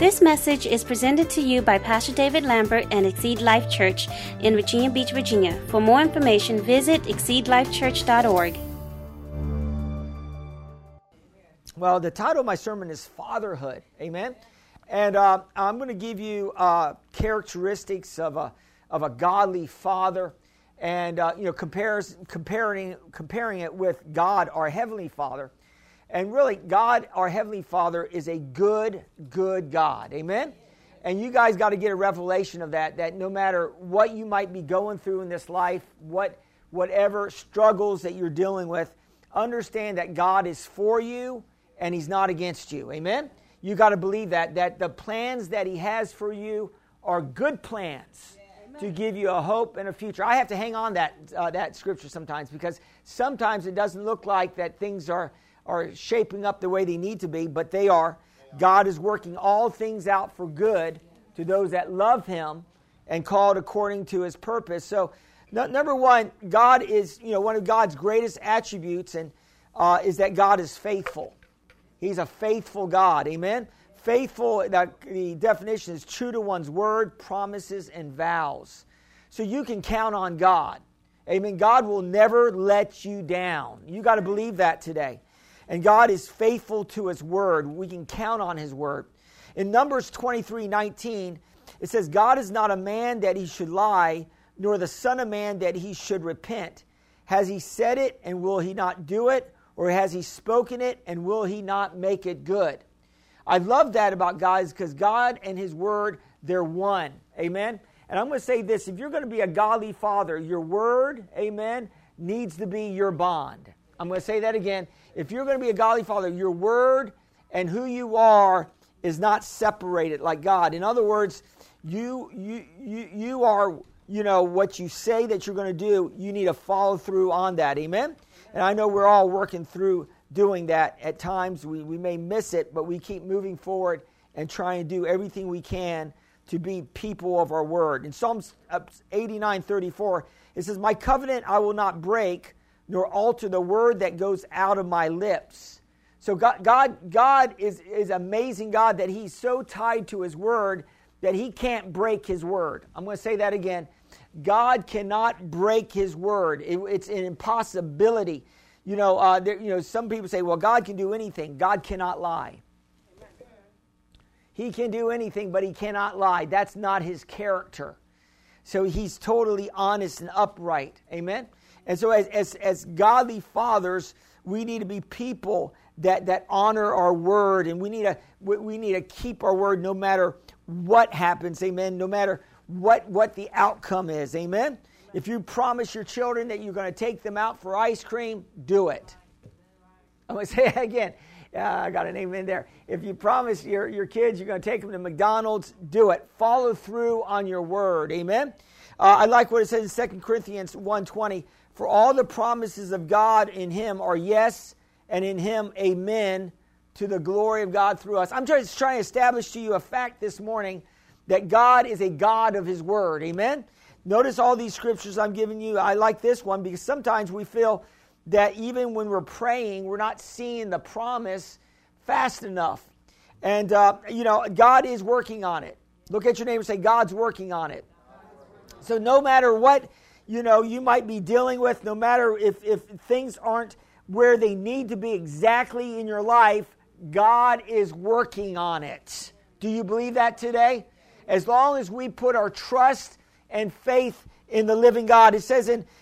This message is presented to you by Pastor David Lambert and Exceed Life Church in Virginia Beach, Virginia. For more information, visit exceedlifechurch.org. Well, the title of my sermon is Fatherhood. Amen. And I'm going to give you characteristics of a godly father, and comparing it with God, our Heavenly Father. And really, God, our Heavenly Father, is a good God. Amen? And you guys got to get a revelation of that no matter what you might be going through in this life, whatever struggles that you're dealing with, understand that God is for you and He's not against you. Amen? You got to believe that the plans that He has for you are good plans to give you a hope and a future. I have to hang on that scripture sometimes, because sometimes it doesn't look like that things are shaping up the way they need to be, but they are. God is working all things out for good to those that love Him and called according to His purpose. So, number one, God is, one of God's greatest attributes, and is that God is faithful. He's a faithful God. Amen? Faithful, the definition is true to one's word, promises, and vows. So you can count on God. Amen? God will never let you down. You got to believe that today. And God is faithful to His word. We can count on His word. In Numbers 23:19, it says, God is not a man that He should lie, nor the son of man that He should repent. Has He said it, and will He not do it? Or has He spoken it, and will He not make it good? I love that about God, because God and His word, they're one. Amen? And I'm going to say this. If you're going to be a godly father, your word, amen, needs to be your bond. I'm going to say that again. If you're going to be a godly father, your word and who you are is not separated like God. In other words, you are, what you say that you're going to do, you need to follow through on that. Amen? And I know we're all working through doing that at times. We may miss it, but we keep moving forward and trying to do everything we can to be people of our word. In Psalms 89:34, it says, my covenant I will not break, nor alter the word that goes out of my lips. So God is amazing God, that He's so tied to His word that He can't break His word. I'm going to say that again. God cannot break His word. It's an impossibility. Some people say, well, God can do anything. God cannot lie. He can do anything, but He cannot lie. That's not His character. So He's totally honest and upright. Amen? And so as godly fathers, we need to be people that honor our word, and we need to keep our word no matter what happens. Amen? No matter what the outcome is. Amen? If you promise your children that you're going to take them out for ice cream, do it. I'm going to say it again. I got an amen there. If you promise your kids you're going to take them to McDonald's, do it. Follow through on your word. Amen? I like what it says in 2 Corinthians 1:20. For all the promises of God in Him are yes, and in Him amen, to the glory of God through us. I'm just trying to establish to you a fact this morning that God is a God of His word. Amen? Notice all these scriptures I'm giving you. I like this one because sometimes we feel that even when we're praying, we're not seeing the promise fast enough. And, God is working on it. Look at your neighbor and say, God's working on it. So no matter what, you might be dealing with, no matter if things aren't where they need to be exactly in your life, God is working on it. Do you believe that today? As long as we put our trust and faith in the living God. It says in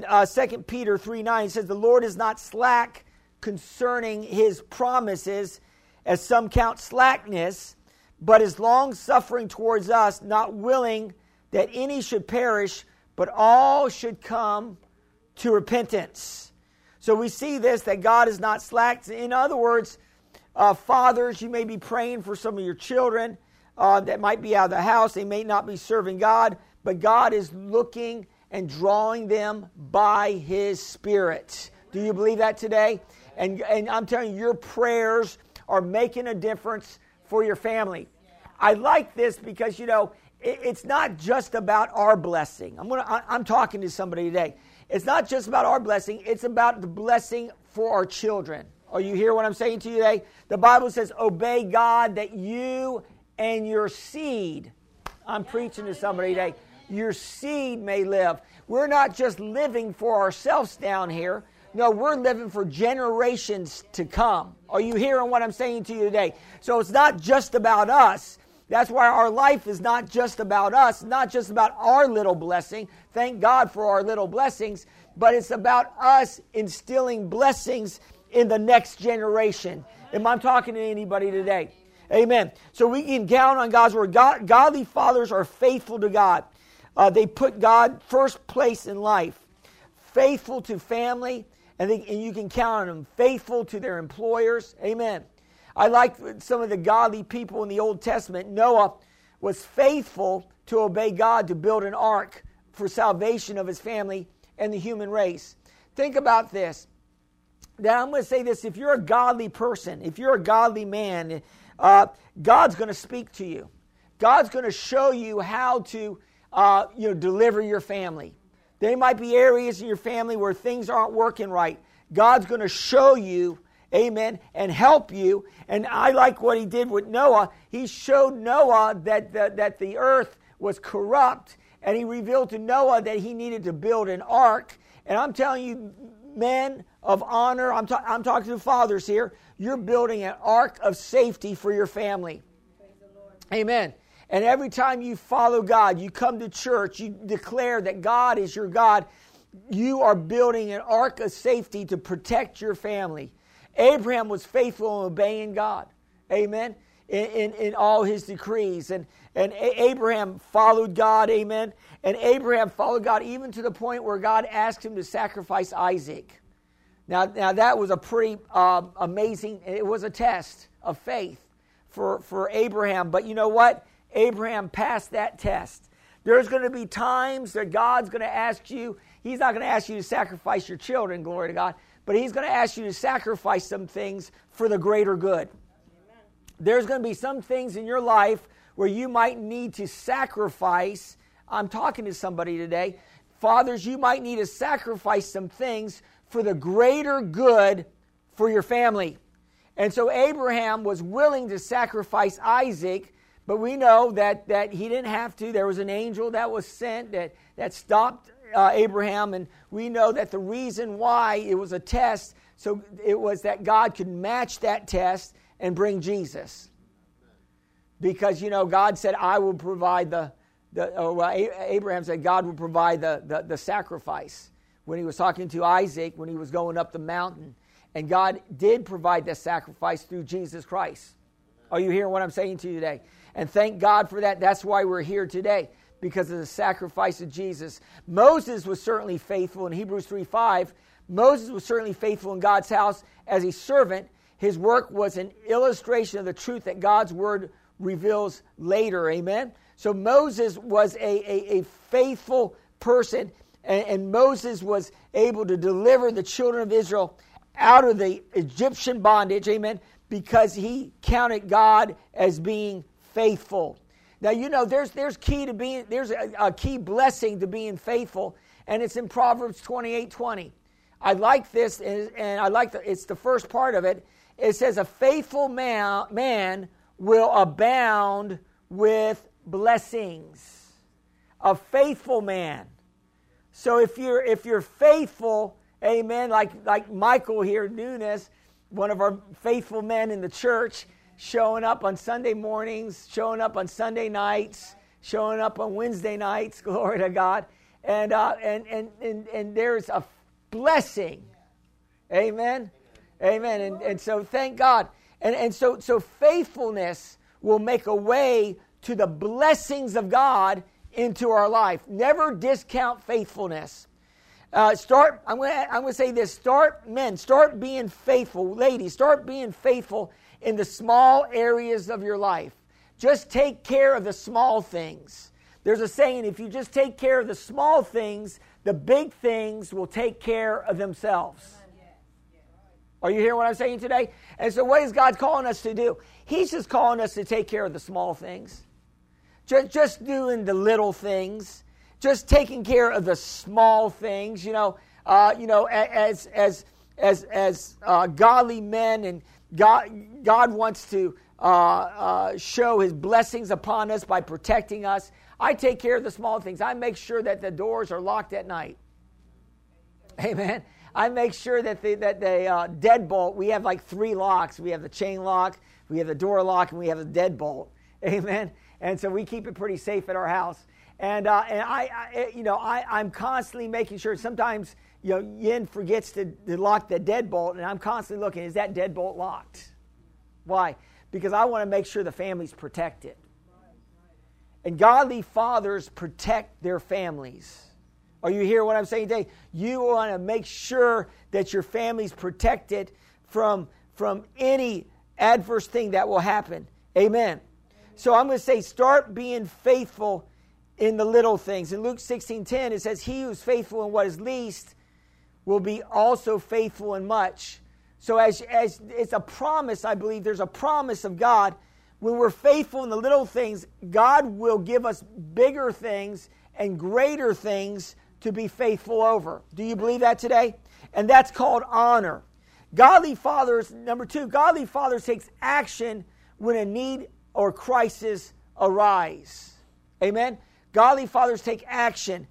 2 Peter 3:9, it says, the Lord is not slack concerning His promises, as some count slackness, but is long-suffering towards us, not willing that any should perish, but all should come to repentance. So we see this, that God is not slack. In other words, fathers, you may be praying for some of your children that might be out of the house. They may not be serving God, but God is looking and drawing them by His Spirit. Do you believe that today? And I'm telling you, your prayers are making a difference for your family. I like this because, it's not just about our blessing. I'm talking to somebody today. It's not just about our blessing. It's about the blessing for our children. Are you hear what I'm saying to you today? The Bible says, obey God that you and your seed. I'm preaching to somebody today. Your seed may live. We're not just living for ourselves down here. No, we're living for generations to come. Are you hearing what I'm saying to you today? So it's not just about us. That's why our life is not just about us, not just about our little blessing. Thank God for our little blessings. But it's about us instilling blessings in the next generation. Am I talking to anybody today? Amen. So we can count on God's word. Godly fathers are faithful to God. They put God first place in life. Faithful to family, and you can count on them. Faithful to their employers. Amen. I like some of the godly people in the Old Testament. Noah was faithful to obey God to build an ark for salvation of his family and the human race. Think about this. Now I'm going to say this. If you're a godly person, if you're a godly man, God's going to speak to you. God's going to show you how to deliver your family. There might be areas in your family where things aren't working right. God's going to show you, amen, and help you. And I like what he did with Noah. He showed Noah that the earth was corrupt, and he revealed to Noah that he needed to build an ark. And I'm telling you, men of honor, I'm talking to fathers here, you're building an ark of safety for your family. Praise the Lord. Amen. And every time you follow God, you come to church, you declare that God is your God, you are building an ark of safety to protect your family. Abraham was faithful in obeying God. Amen. In all his decrees. And Abraham followed God. Amen. And Abraham followed God even to the point where God asked him to sacrifice Isaac. Now that was a pretty amazing, it was a test of faith for Abraham. But you know what? Abraham passed that test. There's going to be times that God's going to ask you, he's not going to ask you to sacrifice your children, glory to God, but he's going to ask you to sacrifice some things for the greater good. Amen. There's going to be some things in your life where you might need to sacrifice. I'm talking to somebody today. Fathers, you might need to sacrifice some things for the greater good for your family. And so Abraham was willing to sacrifice Isaac, but we know that he didn't have to. There was an angel that was sent that stopped Abraham, and we know that the reason why it was a test, so it was that God could match that test and bring Jesus. Because, God said, I will provide Abraham said God will provide the sacrifice when he was talking to Isaac, when he was going up the mountain. And God did provide the sacrifice through Jesus Christ. Are you hearing what I'm saying to you today? And thank God for that. That's why we're here today, because of the sacrifice of Jesus. Moses was certainly faithful in Hebrews 3:5. Moses was certainly faithful in God's house as a servant. His work was an illustration of the truth that God's word reveals later. Amen? So Moses was a faithful person, and Moses was able to deliver the children of Israel out of the Egyptian bondage. Amen? Because he counted God as being faithful. Now, there's a key blessing to being faithful, and it's in Proverbs 28:20. I like this, and I like it's the first part of it. It says, a faithful man will abound with blessings. A faithful man. So if you're faithful, amen, like Michael here, Nunes, one of our faithful men in the church, showing up on Sunday mornings, showing up on Sunday nights, showing up on Wednesday nights, glory to God. And there's a blessing. Amen. Amen. And so thank God. And so faithfulness will make a way to the blessings of God into our life. Never discount faithfulness. I'm going to say this. Start being faithful. Ladies, start being faithful in the small areas of your life. Just take care of the small things. There's a saying, if you just take care of the small things, the big things will take care of themselves. Are you hearing what I'm saying today? And so what is God calling us to do? He's just calling us to take care of the small things. Just doing the little things. Just taking care of the small things. As godly men, and God wants to show his blessings upon us by protecting us. I take care of the small things. I make sure that the doors are locked at night. Amen. I make sure that the deadbolt, we have like 3 locks. We have the chain lock, we have the door lock, and we have the deadbolt. Amen. And so we keep it pretty safe at our house. And I'm constantly making sure. Sometimes, Yin forgets to lock the deadbolt, and I'm constantly looking, is that deadbolt locked? Why? Because I want to make sure the family's protected. And godly fathers protect their families. Are you hearing what I'm saying today? You want to make sure that your family's protected from any adverse thing that will happen. Amen. So I'm going to say, start being faithful in the little things. In Luke 16:10, it says, he who's faithful in what is least will be also faithful in much. So as it's a promise, I believe there's a promise of God. When we're faithful in the little things, God will give us bigger things and greater things to be faithful over. Do you believe that today? And that's called honor. Godly fathers, number 2, godly fathers takes action when a need or crisis arise. Amen? Godly fathers take action.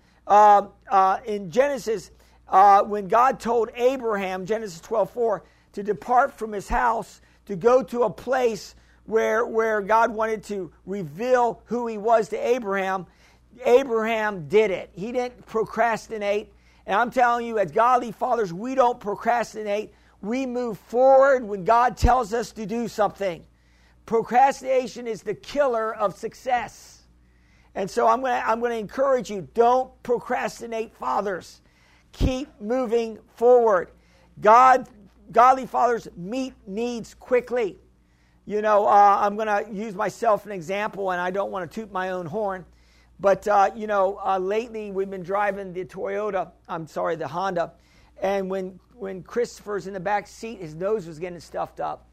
In Genesis, when God told Abraham, Genesis 12:4, to depart from his house, to go to a place where God wanted to reveal who he was to Abraham, Abraham did it. He didn't procrastinate. And I'm telling you, as godly fathers, we don't procrastinate. We move forward when God tells us to do something. Procrastination is the killer of success. And so I'm going to encourage you, don't procrastinate, fathers. Keep moving forward. Godly fathers meet needs quickly. I'm going to use myself an example, and I don't want to toot my own horn. But, lately we've been driving the Honda. And when Christopher's in the back seat, his nose was getting stuffed up.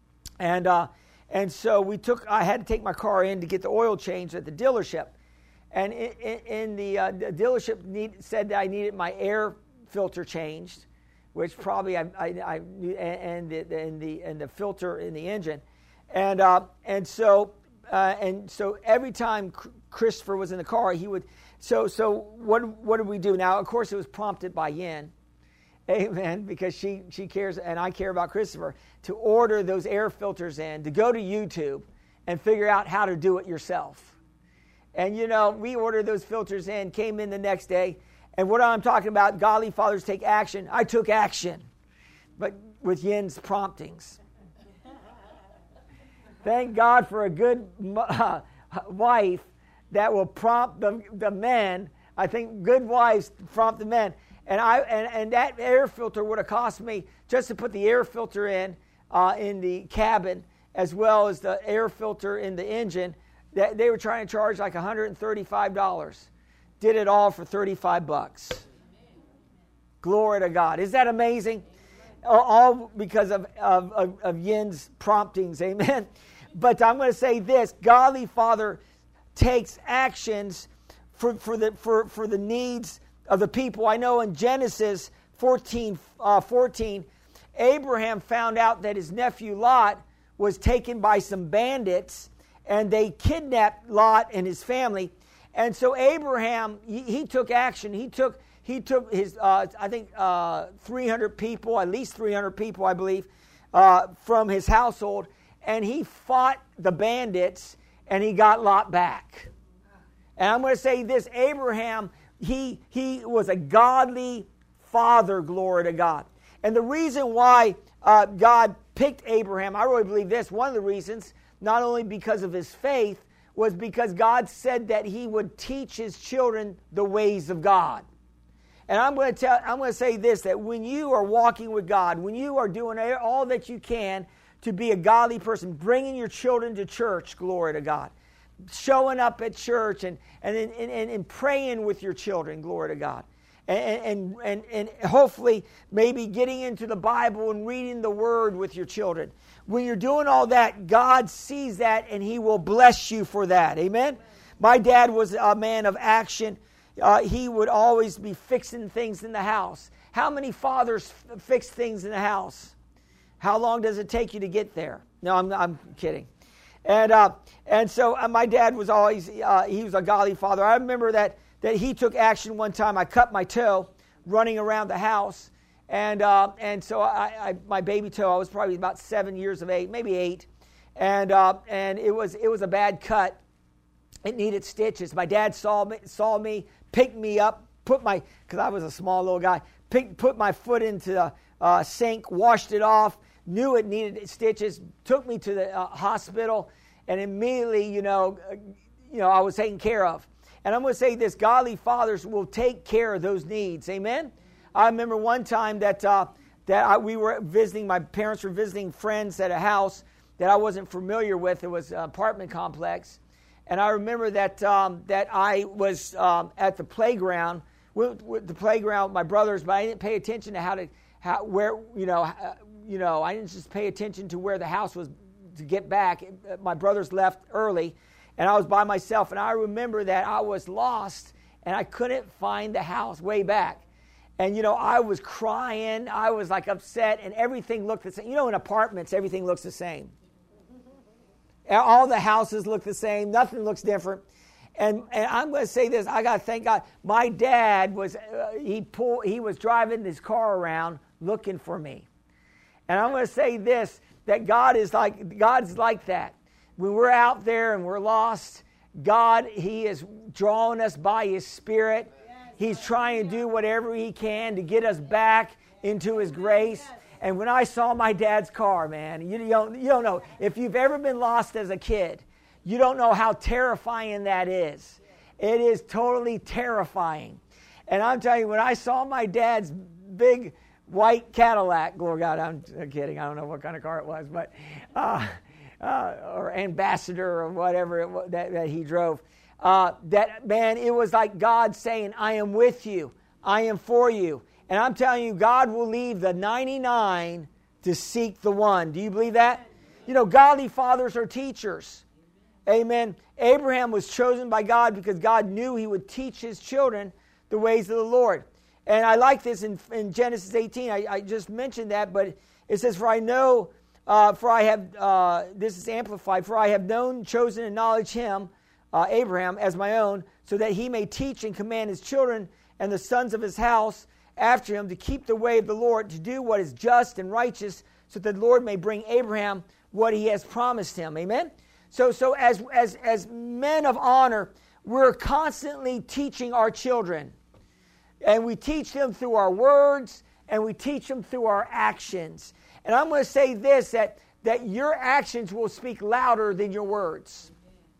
And so I had to take my car in to get the oil changed at the dealership. And in the dealership said that I needed my air filter changed, which probably I knew, and the filter in the engine. And so every time Christopher was in the car, he would. So what did we do? Now, of course, it was prompted by Yin, amen, because she cares and I care about Christopher, to order those air filters in, to go to YouTube and figure out how to do it yourself. And we ordered those filters in, came in the next day, and what I'm talking about, godly fathers take action. I took action, but with Yin's promptings. Thank God for a good wife that will prompt the men. I think good wives prompt the men. And that air filter would have cost me, just to put the air filter in the cabin, as well as the air filter in the engine, that they were trying to charge like $135. Did it all for $35. Glory to God. Is that amazing? All because of Yin's promptings. Amen. But I'm going to say this: godly father takes actions for the needs of the people. I know in Genesis 14, Abraham found out that his nephew Lot was taken by some bandits, and they kidnapped Lot and his family. And so Abraham, he took action. He took his 300 people, at least 300 people, I believe, from his household, and he fought the bandits, and he got Lot back. And I'm going to say this: Abraham, he was a godly father, glory to God. And the reason why God picked Abraham, I really believe this, one of the reasons, not only because of his faith, was because God said that he would teach his children the ways of God. And I'm going to say this, that when you are walking with God, when you are doing all that you can to be a godly person, bringing your children to church, glory to God, showing up at church and praying with your children, glory to God, and hopefully maybe getting into the Bible and reading the Word with your children. When you're doing all that, God sees that and He will bless you for that. Amen? My dad was a man of action. He would always be fixing things in the house. How many fathers fix things in the house? How long does it take you to get there? No, I'm kidding. And so my dad was always, he was a godly father. I remember that he took action one time. I cut my toe running around the house. And so my baby toe, I was probably about 7 years of age, maybe 8. And it was a bad cut. It needed stitches. My dad saw me, picked me up, because I was a small little guy, put my foot into the sink, washed it off, knew it needed stitches, took me to the hospital, and immediately, I was taken care of. And I'm going to say this, godly fathers will take care of those needs. Amen? I remember one time that we were visiting, my parents were visiting friends at a house that I wasn't familiar with. It was an apartment complex. And I remember that I was at the playground, with the playground with my brothers, but I didn't pay attention to I didn't just pay attention to where the house was to get back. My brothers left early, and I was by myself. And I remember that I was lost, and I couldn't find the house way back. And, I was crying. I was, upset, and everything looked the same. In apartments, everything looks the same. All the houses look the same. Nothing looks different. And I'm going to say this. I got to thank God. My dad was, he was driving his car around looking for me. And I'm going to say this, that God's like that. When we're out there and we're lost, He is drawing us by His Spirit. He's trying to do whatever He can to get us back into His grace. And when I saw my dad's car, man, you don't know. If you've ever been lost as a kid, you don't know how terrifying that is. It is totally terrifying. And I'm telling you, when I saw my dad's big white Cadillac, glory God, I'm kidding. I don't know what kind of car it was, but or Ambassador or whatever that he drove. It was like God saying, I am with you. I am for you. And I'm telling you, God will leave the 99 to seek the one. Do you believe that? Godly fathers are teachers. Amen. Abraham was chosen by God because God knew he would teach his children the ways of the Lord. And I like this in Genesis 18. I just mentioned that, but it says, this is amplified, for I have known, chosen, and acknowledged him, Abraham, as my own, so that he may teach and command his children and the sons of his house after him to keep the way of the Lord, to do what is just and righteous, so that the Lord may bring Abraham what he has promised him. Amen? So as men of honor, we're constantly teaching our children. And we teach them through our words, and we teach them through our actions. And I'm going to say this, that your actions will speak louder than your words.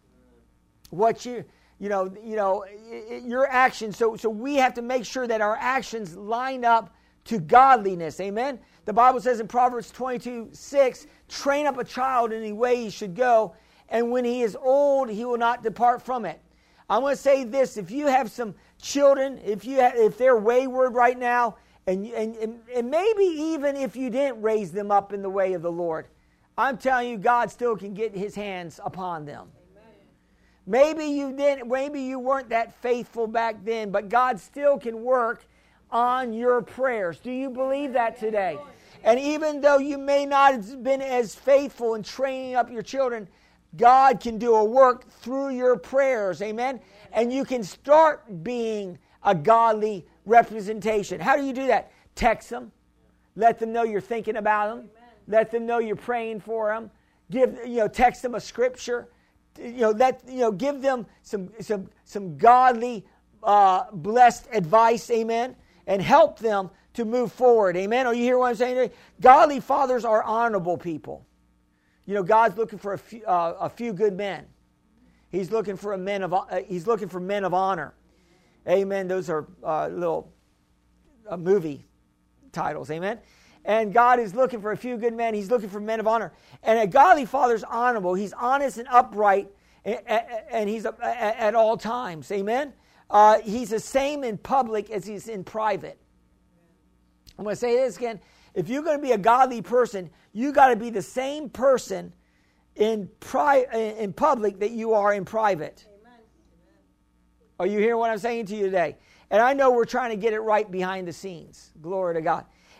Your actions. So we have to make sure that our actions line up to godliness. Amen? The Bible says in Proverbs 22:6, train up a child in the way he should go, and when he is old, he will not depart from it. I'm going to say this, if you have some children, if they're wayward right now, and maybe even if you didn't raise them up in the way of the Lord, I'm telling you, God still can get his hands upon them. Maybe you didn't, maybe you weren't that faithful back then, but God still can work on your prayers. Do you believe that today? And even though you may not have been as faithful in training up your children, God can do a work through your prayers. Amen? And you can start being a godly representation. How do you do that? Text them. Let them know you're thinking about them. Let them know you're praying for them. Text them a scripture. Give them some godly, blessed advice. Amen. And help them to move forward. Amen. Are you hearing what I'm saying today? Godly fathers are honorable people. God's looking for a few good men. He's looking for men of honor. Amen. Those are little movie titles. Amen. And God is looking for a few good men. He's looking for men of honor. And a godly father is honorable. He's honest and upright, and he's at all times. Amen. He's the same in public as he's in private. I'm going to say this again. If you're going to be a godly person, you got to be the same person in public that you are in private. Amen. Are you hearing what I'm saying to you today? And I know we're trying to get it right behind the scenes. Glory to God.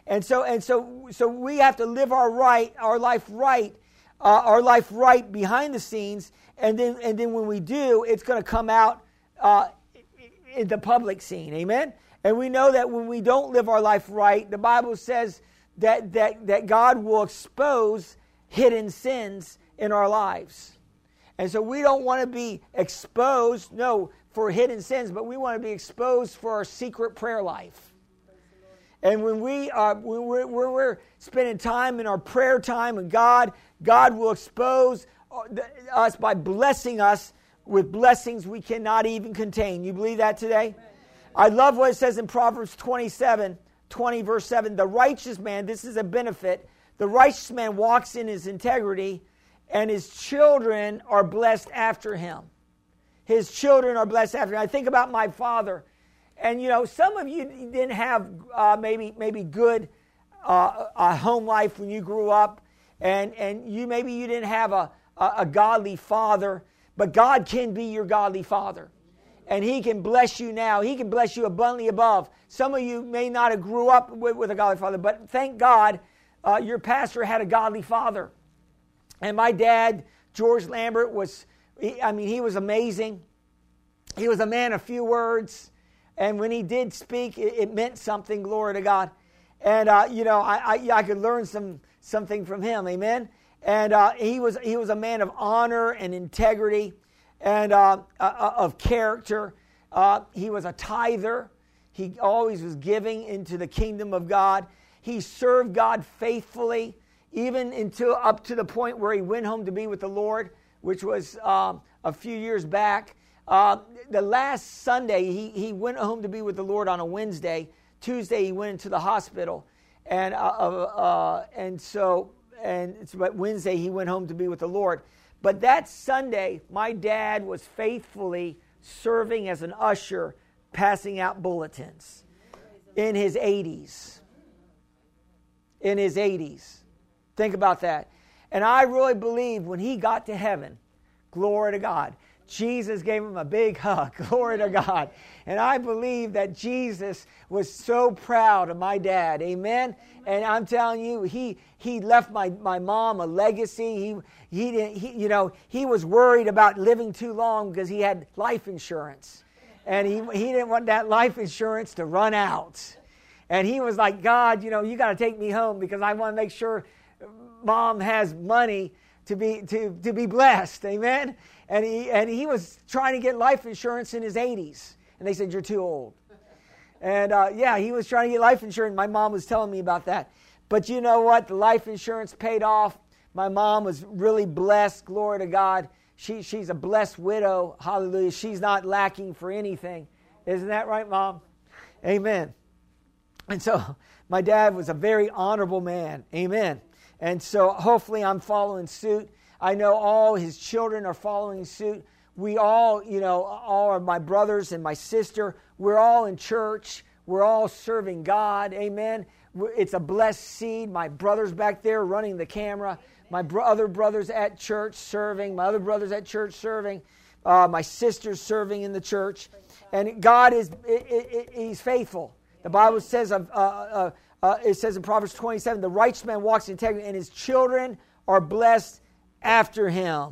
And so we have to live our life right behind the scenes, and then when we do, it's going to come out in the public scene. Amen. And we know that when we don't live our life right, the Bible says that God will expose hidden sins in our lives. And so we don't want to be exposed, for hidden sins, but we want to be exposed for our secret prayer life. And when we're spending time in our prayer time with God will expose us by blessing us with blessings we cannot even contain. You believe that today? Amen. I love what it says in Proverbs 20 verse 7. The righteous man, this is a benefit, the righteous man walks in his integrity, and his children are blessed after him. His children are blessed after him. I think about my father. And, some of you didn't have maybe good home life when you grew up. And maybe you didn't have a godly father. But God can be your godly father. And He can bless you now. He can bless you abundantly above. Some of you may not have grew up with a godly father. But thank God your pastor had a godly father. And my dad, George Lambert, he was amazing. He was a man of few words. And when he did speak, it meant something, glory to God. And, I could learn something from him, amen? And he was a man of honor and integrity and of character. He was a tither. He always was giving into the kingdom of God. He served God faithfully, even up to the point where he went home to be with the Lord, which was a few years back. The last Sunday, he went home to be with the Lord on a Wednesday. Tuesday, he went into the hospital. But Wednesday, he went home to be with the Lord. But that Sunday, my dad was faithfully serving as an usher, passing out bulletins in his 80s. In his 80s. Think about that. And I really believe when he got to heaven, glory to God, Jesus gave him a big hug. Glory to God. And I believe that Jesus was so proud of my dad. Amen. And I'm telling you, he left my mom a legacy. He was worried about living too long because he had life insurance. And he didn't want that life insurance to run out. And he was like, God, you got to take me home because I want to make sure Mom has money to be blessed. Amen. And he was trying to get life insurance in his 80s. And they said, you're too old. And he was trying to get life insurance. My mom was telling me about that. But you know what? The life insurance paid off. My mom was really blessed. Glory to God. She's a blessed widow. Hallelujah. She's not lacking for anything. Isn't that right, Mom? Amen. And so my dad was a very honorable man. Amen. And so hopefully I'm following suit. I know all his children are following suit. We all, all of my brothers and my sister, we're all in church. We're all serving God. Amen. It's a blessed seed. My brother's back there running the camera. My other brothers at church serving. My other brothers at church serving. My sister's serving in the church. And God He's faithful. The Bible says it says in Proverbs 27, the righteous man walks in integrity, and his children are blessed after him.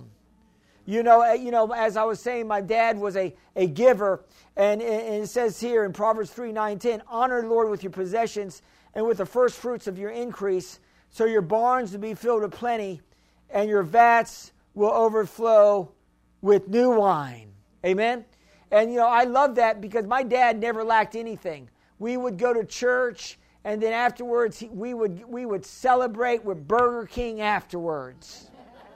As I was saying, my dad was a giver, and it says here in Proverbs 3, 9, 10, honor the Lord with your possessions and with the first fruits of your increase, so your barns will be filled with plenty, and your vats will overflow with new wine. Amen? And, I love that because my dad never lacked anything. We would go to church, and then afterwards, we would celebrate with Burger King afterwards.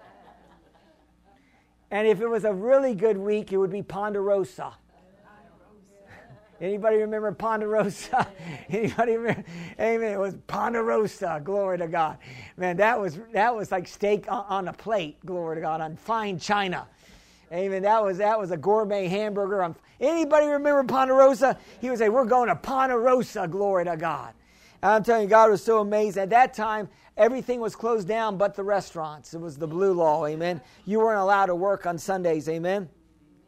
And if it was a really good week, it would be Ponderosa. Anybody remember Ponderosa? Anybody remember? Amen. It was Ponderosa. Glory to God. Man, that was like steak on a plate. Glory to God, on fine china. Amen. That was a gourmet hamburger. Anybody remember Ponderosa? He would say, we're going to Ponderosa. Glory to God. And I'm telling you, God was so amazing. At that time, everything was closed down but the restaurants. It was the blue law, amen. You weren't allowed to work on Sundays, amen.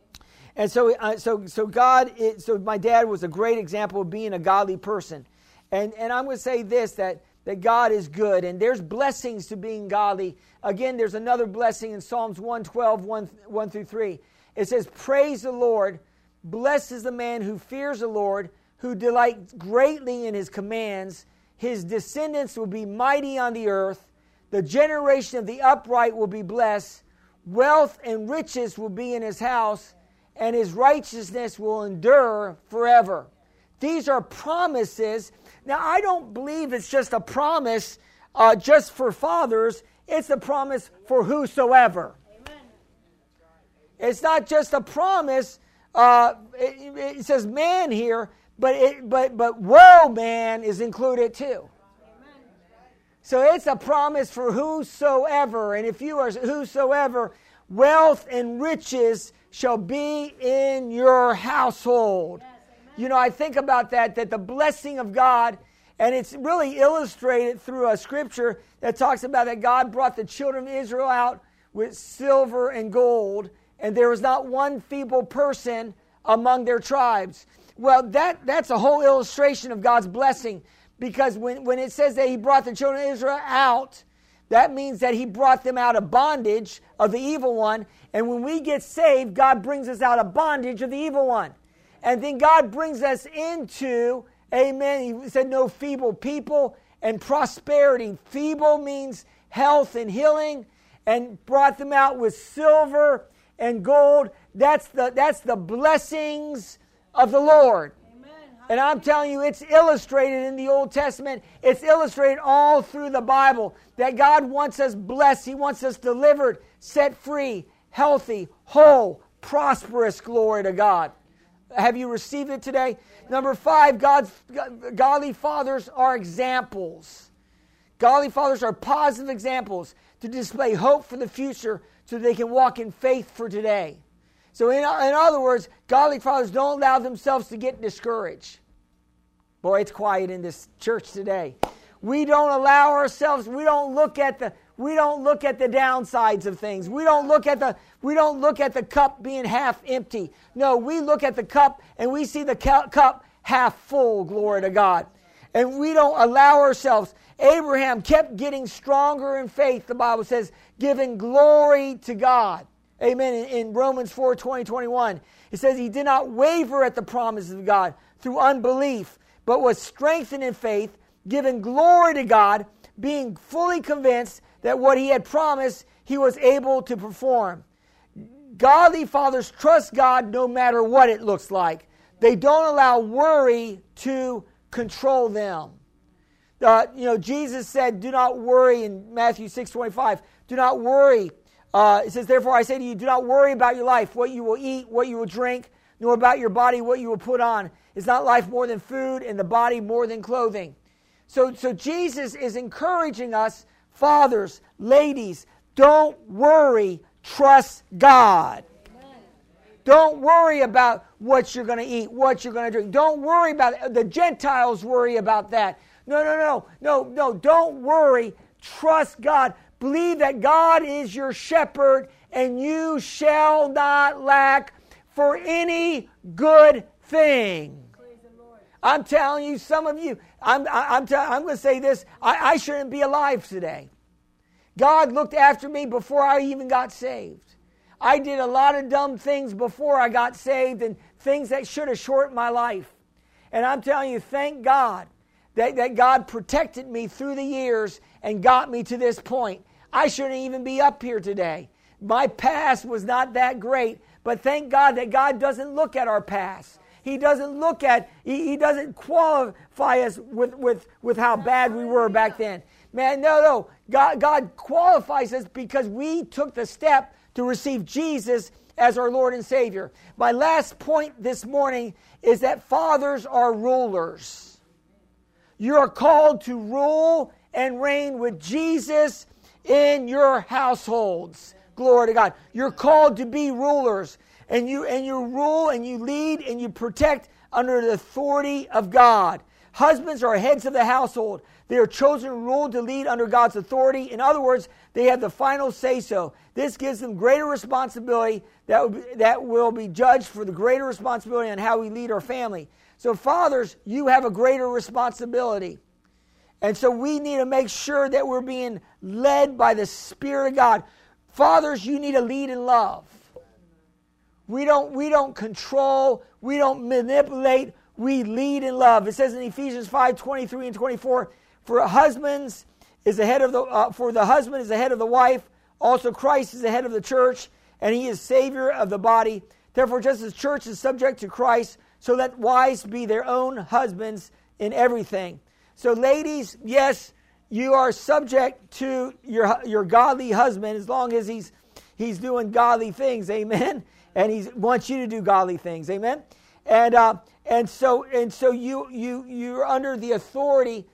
And so my dad was a great example of being a godly person. And I'm going to say this, that God is good, and there's blessings to being godly. Again, there's another blessing in Psalms 112, 1 through 3. It says, praise the Lord, blessed is the man who fears the Lord, who delights greatly in his commands. His descendants will be mighty on the earth. The generation of the upright will be blessed. Wealth and riches will be in his house, and his righteousness will endure forever. These are promises. Now, I don't believe it's just a promise just for fathers. It's a promise for whosoever. Amen. It's not just a promise. It says man here, but woe man is included too. So it's a promise for whosoever. And if you are whosoever, wealth and riches shall be in your household. Yes, you know, I think about that the blessing of God, and it's really illustrated through a scripture that talks about that God brought the children of Israel out with silver and gold, and there was not one feeble person among their tribes. Well, that's a whole illustration of God's blessing. Because when it says that he brought the children of Israel out, that means that he brought them out of bondage of the evil one. And when we get saved, God brings us out of bondage of the evil one. And then God brings us into, amen, he said no feeble people and prosperity. Feeble means health and healing, and brought them out with silver and gold. That's the blessings of the Lord. And I'm telling you, it's illustrated in the Old Testament. It's illustrated all through the Bible that God wants us blessed. He wants us delivered, set free, healthy, whole, prosperous. Glory to God. Have you received it today? Number 5, godly fathers are examples. Godly fathers are positive examples to display hope for the future so they can walk in faith for today. So in other words, godly fathers don't allow themselves to get discouraged. Boy, it's quiet in this church today. We don't allow ourselves, we don't look at the downsides of things. We don't look at the cup being half empty. No, we look at the cup and we see the cup half full, glory to God. And we don't allow ourselves. Abraham kept getting stronger in faith, the Bible says, giving glory to God. Amen. In Romans 4, 20, 21, it says he did not waver at the promises of God through unbelief, but was strengthened in faith, giving glory to God, being fully convinced that what he had promised he was able to perform. Godly fathers trust God no matter what it looks like. They don't allow worry to control them. Jesus said, do not worry in Matthew 6:25. Do not worry. It says, therefore I say to you, do not worry about your life, what you will eat, what you will drink, nor about your body, what you will put on. Is not life more than food, and the body more than clothing? So Jesus is encouraging us, fathers, ladies, don't worry, trust God. Amen. Don't worry about what you're going to eat, what you're going to drink. Don't worry about it. The Gentiles worry about that. No. Don't worry, trust God. Believe that God is your shepherd, and you shall not lack for any good thing. I'm telling you, some of you, I'm going to say this, I shouldn't be alive today. God looked after me before I even got saved. I did a lot of dumb things before I got saved, and things that should have shortened my life. And I'm telling you, thank God that God protected me through the years and got me to this point. I shouldn't even be up here today. My past was not that great, but thank God that God doesn't look at our past. He doesn't look at, he doesn't qualify us with how bad we were back then. Man, no. God qualifies us because we took the step to receive Jesus as our Lord and Savior. My last point this morning is that fathers are rulers. You are called to rule and reign with Jesus in your households. Glory to God. You're called to be rulers. And you rule and you lead and you protect under the authority of God. Husbands are heads of the household. They are chosen and ruled to lead under God's authority. In other words, They have the final say-so. This gives them greater responsibility that will be judged for the greater responsibility on how we lead our family. So fathers, you have a greater responsibility. And so we need to make sure that we're being led by the Spirit of God. Fathers, you need to lead in love. We don't control, we don't manipulate, we lead in love. It says in Ephesians 5:23 and 24, for the husband is the head of the wife, also Christ is the head of the church, and he is Savior of the body. Therefore, just as the church is subject to Christ, so let wives be their own husbands in everything. So ladies, yes, you are subject to your godly husband as long as he's doing godly things, amen. And he wants you to do godly things, amen. And so you're under the authority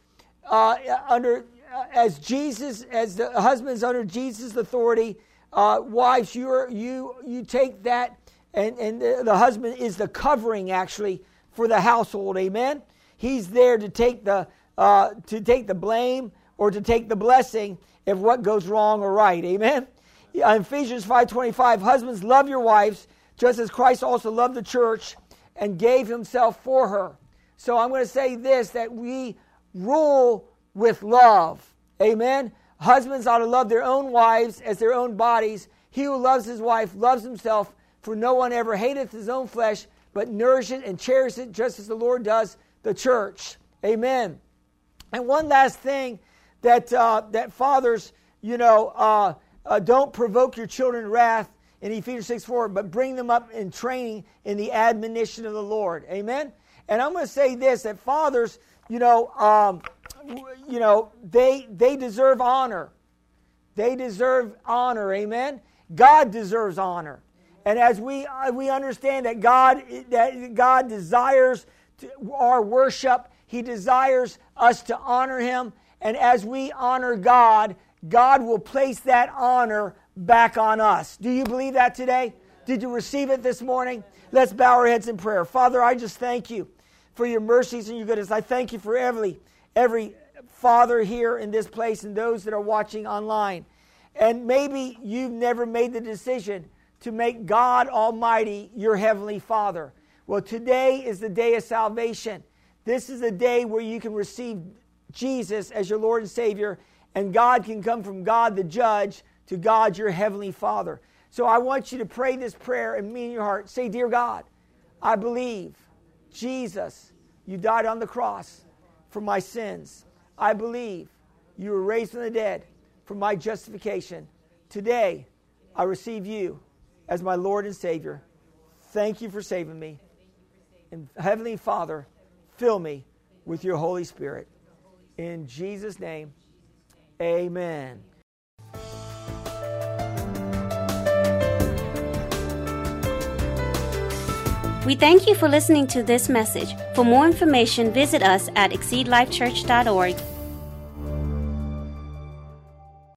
as the husband's under Jesus' authority. Wives, you take that, and the husband is the covering actually for the household, amen. He's there to take the blame or to take the blessing if what goes wrong or right, amen. In Ephesians 5:25, husbands, love your wives, just as Christ also loved the church and gave himself for her. So I'm going to say this, that we rule with love, amen. Husbands ought to love their own wives as their own bodies. He who loves his wife loves himself, for no one ever hateth his own flesh, but nourishes and cherishes it, just as the Lord does the church, amen. And one last thing, that fathers, don't provoke your children to wrath in Ephesians 6:4, but bring them up in training in the admonition of the Lord. Amen? And I'm going to say this, that fathers, they deserve honor. They deserve honor. Amen? God deserves honor. And as we understand that God desires our worship, He desires us to honor Him. And as we honor God, God will place that honor back on us. Do you believe that today? Did you receive it this morning? Let's bow our heads in prayer. Father, I just thank you for your mercies and your goodness. I thank you for every father here in this place and those that are watching online. And maybe you've never made the decision to make God Almighty your Heavenly Father. Well, today is the day of salvation. This is a day where you can receive Jesus as your Lord and Savior, and God can come from God the Judge to God your Heavenly Father. So I want you to pray this prayer and mean in your heart. Say, Dear God, I believe, Jesus, you died on the cross for my sins. I believe you were raised from the dead for my justification. Today, I receive you as my Lord and Savior. Thank you for saving me. And Heavenly Father, fill me with your Holy Spirit. In Jesus' name, amen. We thank you for listening to this message. For more information, visit us at exceedlifechurch.org.